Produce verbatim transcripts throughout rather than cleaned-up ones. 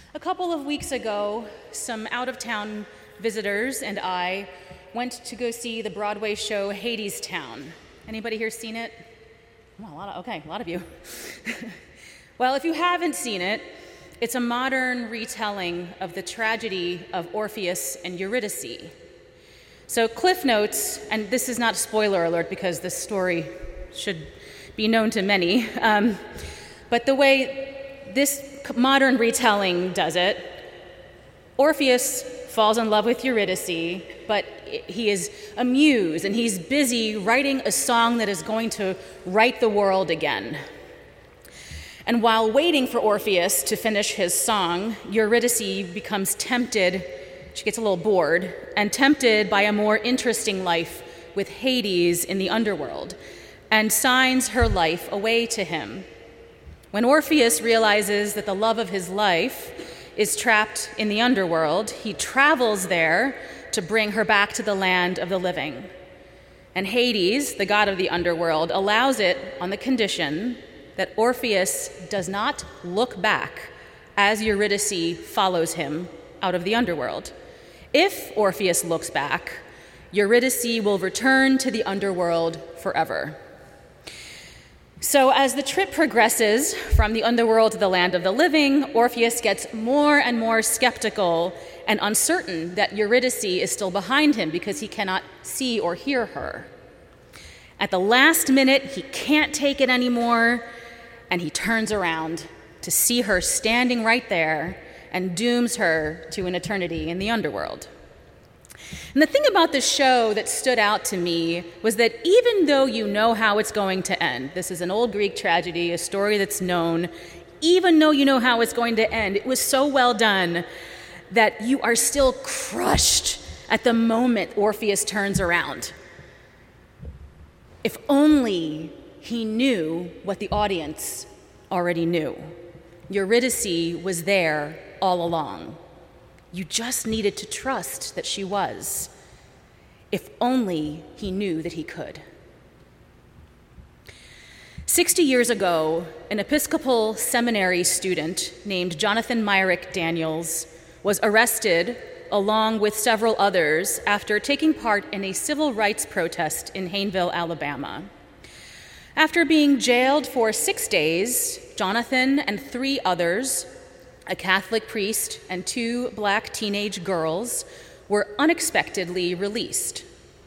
A couple of weeks ago, some out-of-town visitors and I went to go see the Broadway show Hadestown. Anybody here seen it? Oh, a lot of, okay, a lot of you. Well, if you haven't seen it, it's a modern retelling of the tragedy of Orpheus and Eurydice. So Cliff Notes, and this is not a spoiler alert because this story should be known to many, um, but the way this modern retelling does it, Orpheus falls in love with Eurydice, but he is a muse and he's busy writing a song that is going to right the world again. And while waiting for Orpheus to finish his song, Eurydice becomes tempted, she gets a little bored, and tempted by a more interesting life with Hades in the underworld, and signs her life away to him. When Orpheus realizes that the love of his life is trapped in the underworld, he travels there to bring her back to the land of the living. And Hades, the god of the underworld, allows it on the condition that Orpheus does not look back as Eurydice follows him out of the underworld. If Orpheus looks back, Eurydice will return to the underworld forever. So as the trip progresses from the underworld to the land of the living, Orpheus gets more and more skeptical and uncertain that Eurydice is still behind him because he cannot see or hear her. At the last minute, he can't take it anymore, and he turns around to see her standing right there and dooms her to an eternity in the underworld. And the thing about this show that stood out to me was that even though you know how it's going to end, this is an old Greek tragedy, a story that's known, even though you know how it's going to end, it was so well done that you are still crushed at the moment Orpheus turns around. If only he knew what the audience already knew. Eurydice was there all along. You just needed to trust that she was. If only he knew that he could. Sixty years ago, an Episcopal seminary student named Jonathan Myrick Daniels was arrested along with several others after taking part in a civil rights protest in Hayneville, Alabama. After being jailed for six days, Jonathan and three others, a Catholic priest and two black teenage girls, were unexpectedly released.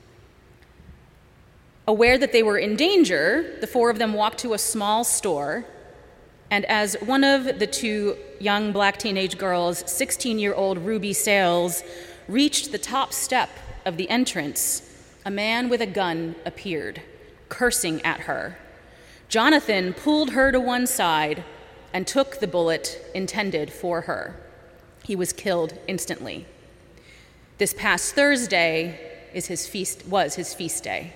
Aware that they were in danger, the four of them walked to a small store, and as one of the two young black teenage girls, sixteen-year-old Ruby Sales, reached the top step of the entrance, a man with a gun appeared, cursing at her. Jonathan pulled her to one side and took the bullet intended for her. He was killed instantly. This past Thursday is his feast, was his feast day.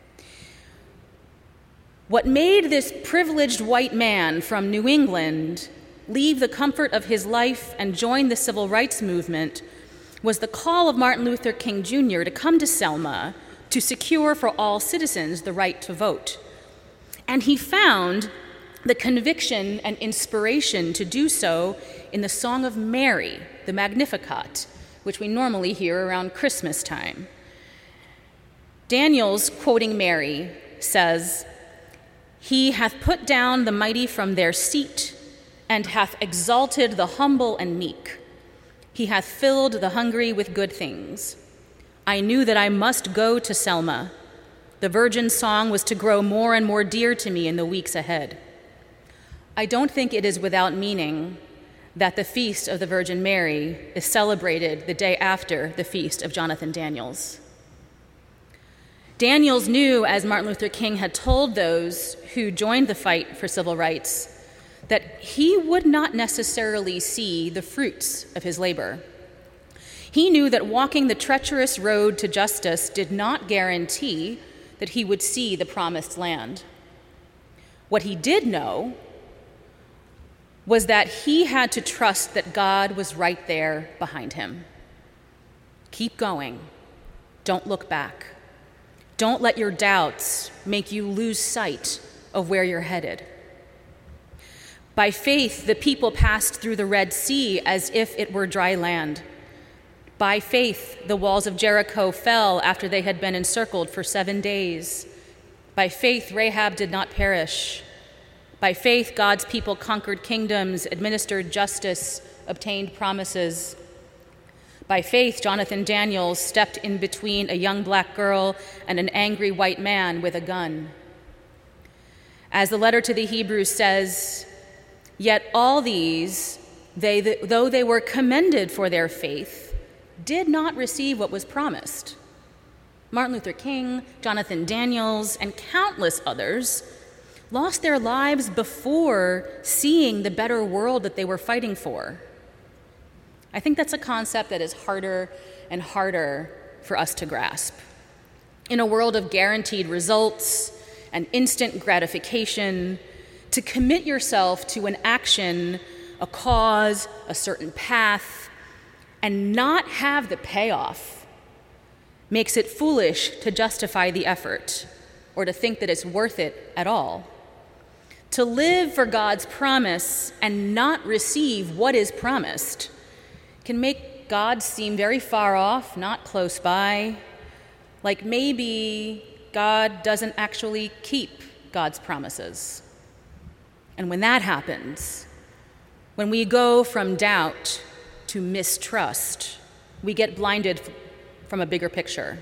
What made this privileged white man from New England leave the comfort of his life and join the civil rights movement was the call of Martin Luther King Junior to come to Selma to secure for all citizens the right to vote. And he found the conviction and inspiration to do so in the Song of Mary, the Magnificat, which we normally hear around Christmas time. Daniels, quoting Mary, says, "He hath put down the mighty from their seat, and hath exalted the humble and meek. He hath filled the hungry with good things. I knew that I must go to Selma. The virgin song was to grow more and more dear to me in the weeks ahead." I don't think it is without meaning that the Feast of the Virgin Mary is celebrated the day after the Feast of Jonathan Daniels. Daniels knew, as Martin Luther King had told those who joined the fight for civil rights, that he would not necessarily see the fruits of his labor. He knew that walking the treacherous road to justice did not guarantee that he would see the promised land. What he did know was that he had to trust that God was right there behind him. Keep going. Don't look back. Don't let your doubts make you lose sight of where you're headed. By faith, the people passed through the Red Sea as if it were dry land. By faith, the walls of Jericho fell after they had been encircled for seven days. By faith, Rahab did not perish. By faith, God's people conquered kingdoms, administered justice, obtained promises. By faith, Jonathan Daniels stepped in between a young black girl and an angry white man with a gun. As the letter to the Hebrews says, yet all these, they, though they were commended for their faith, did not receive what was promised. Martin Luther King, Jonathan Daniels, and countless others lost their lives before seeing the better world that they were fighting for. I think that's a concept that is harder and harder for us to grasp. In a world of guaranteed results and instant gratification, to commit yourself to an action, a cause, a certain path, and not have the payoff makes it foolish to justify the effort or to think that it's worth it at all. To live for God's promise and not receive what is promised can make God seem very far off, not close by, like maybe God doesn't actually keep God's promises. And when that happens, when we go from doubt to mistrust, we get blinded from a bigger picture.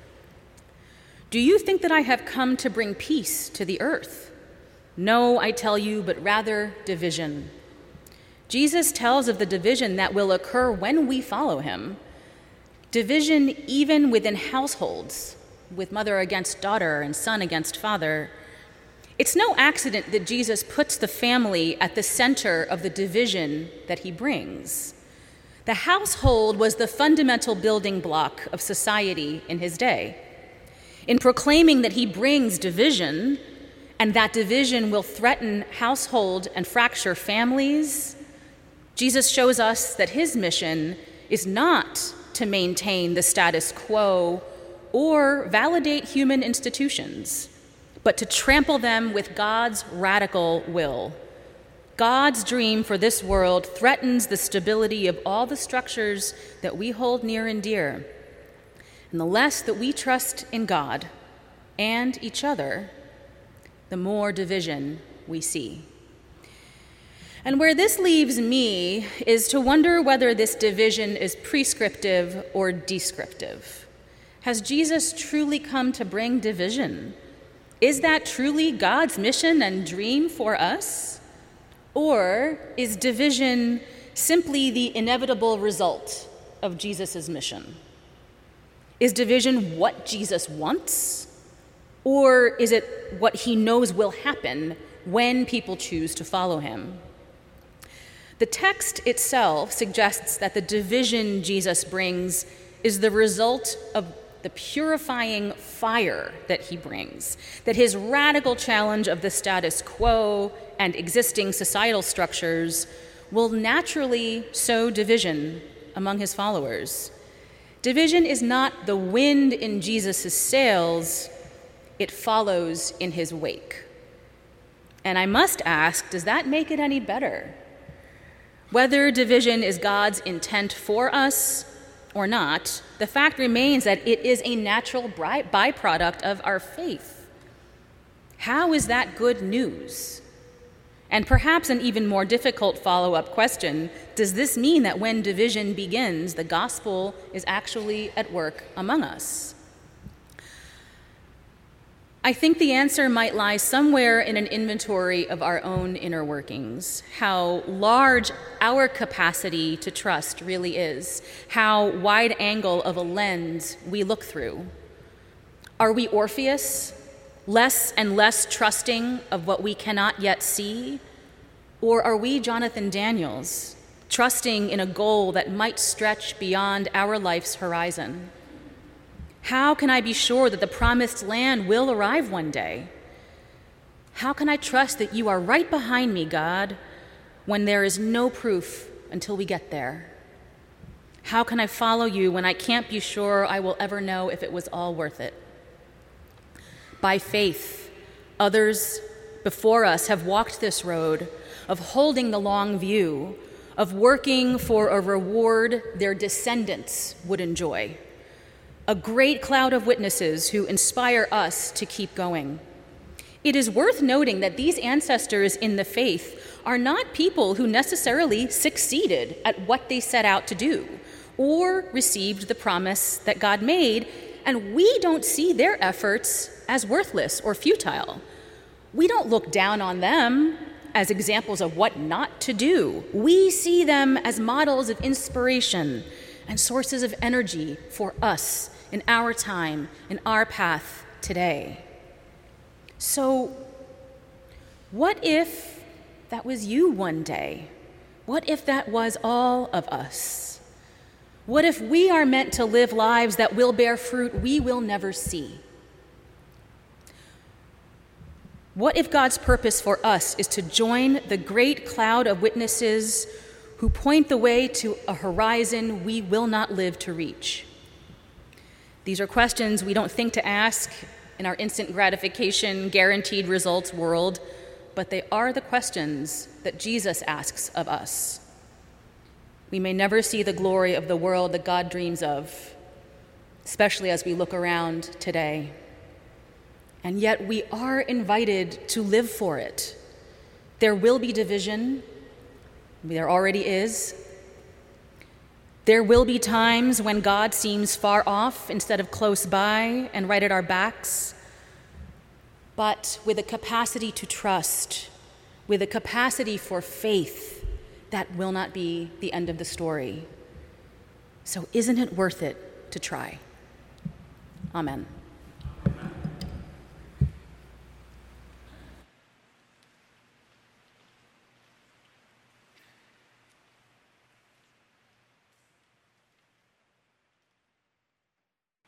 Do you think that I have come to bring peace to the earth? No, I tell you, but rather division. Jesus tells of the division that will occur when we follow him. Division even within households, with mother against daughter and son against father. It's no accident that Jesus puts the family at the center of the division that he brings. The household was the fundamental building block of society in his day. In proclaiming that he brings division, and that division will threaten household and fracture families, Jesus shows us that his mission is not to maintain the status quo or validate human institutions, but to trample them with God's radical will. God's dream for this world threatens the stability of all the structures that we hold near and dear. And the less that we trust in God and each other, the more division we see. And where this leaves me is to wonder whether this division is prescriptive or descriptive. Has Jesus truly come to bring division? Is that truly God's mission and dream for us? Or is division simply the inevitable result of Jesus' mission? Is division what Jesus wants? Or is it what he knows will happen when people choose to follow him? The text itself suggests that the division Jesus brings is the result of the purifying fire that he brings, that his radical challenge of the status quo and existing societal structures will naturally sow division among his followers. Division is not the wind in Jesus' sails, it follows in his wake. And I must ask, does that make it any better? Whether division is God's intent for us or not, the fact remains that it is a natural byproduct of our faith. How is that good news? And perhaps an even more difficult follow-up question, does this mean that when division begins, the gospel is actually at work among us? I think the answer might lie somewhere in an inventory of our own inner workings, how large our capacity to trust really is, how wide angle of a lens we look through. Are we Orpheus, less and less trusting of what we cannot yet see? Or are we Jonathan Daniels, trusting in a goal that might stretch beyond our life's horizon? How can I be sure that the promised land will arrive one day? How can I trust that you are right behind me, God, when there is no proof until we get there? How can I follow you when I can't be sure I will ever know if it was all worth it? By faith, others before us have walked this road, of holding the long view, of working for a reward their descendants would enjoy. A great cloud of witnesses who inspire us to keep going. It is worth noting that these ancestors in the faith are not people who necessarily succeeded at what they set out to do or received the promise that God made, and we don't see their efforts as worthless or futile. We don't look down on them as examples of what not to do. We see them as models of inspiration and sources of energy for us in our time, in our path today. So, what if that was you one day? What if that was all of us? What if we are meant to live lives that will bear fruit we will never see? What if God's purpose for us is to join the great cloud of witnesses who point the way to a horizon we will not live to reach? These are questions we don't think to ask in our instant gratification, guaranteed results world, but they are the questions that Jesus asks of us. We may never see the glory of the world that God dreams of, especially as we look around today. And yet we are invited to live for it. There will be division. There already is. There will be times when God seems far off instead of close by and right at our backs. But with a capacity to trust, with a capacity for faith, that will not be the end of the story. So isn't it worth it to try? Amen.